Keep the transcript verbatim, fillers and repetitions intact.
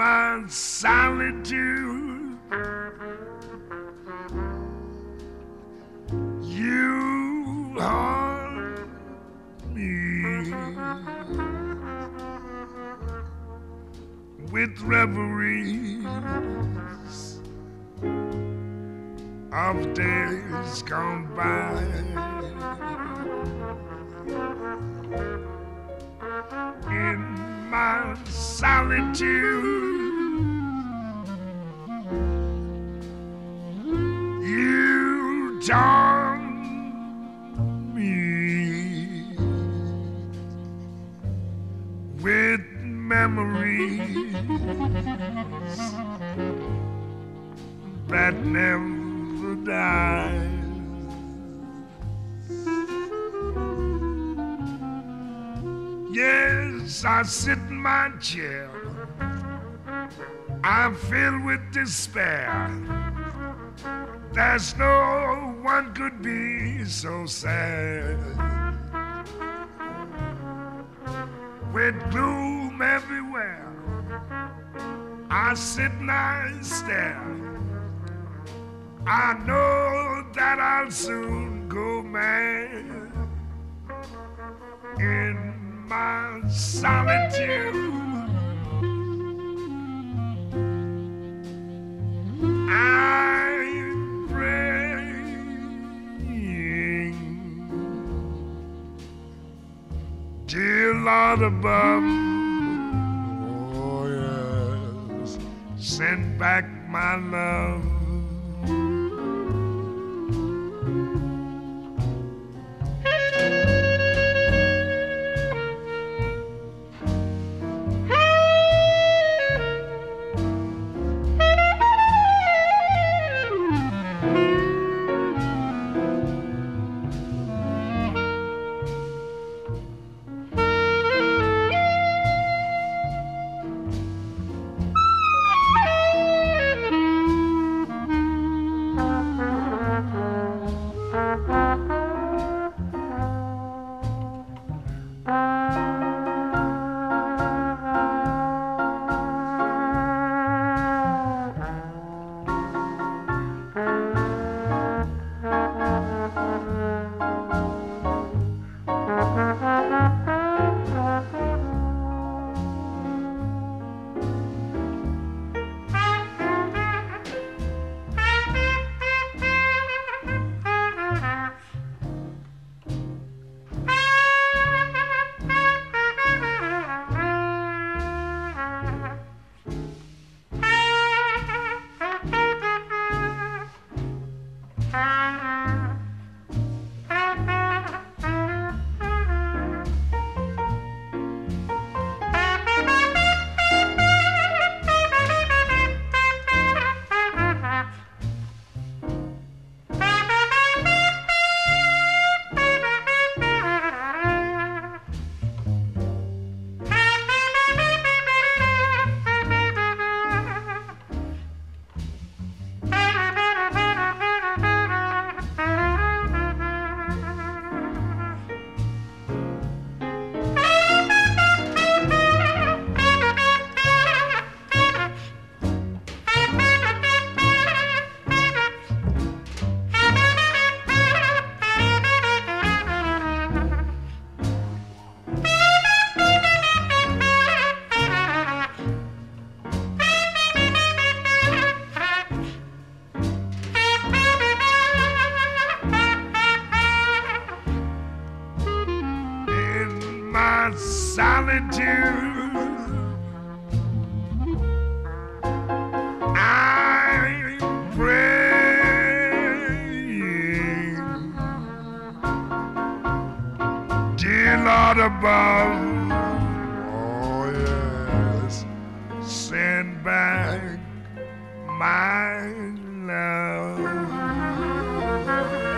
my solitude, you haunt me with reveries of days gone by. In my solitude, you taunt me with memories that never die. Yes, I sit in my chair, I'm filled with despair. There's no one could be so sad. With gloom everywhere, I sit and I stare. I know that I'll soon go mad. In my solitude, I'm praying, dear Lord above, oh yes, send back my love. Solitude, I'm praying, dear Lord above, oh yes, send back my love.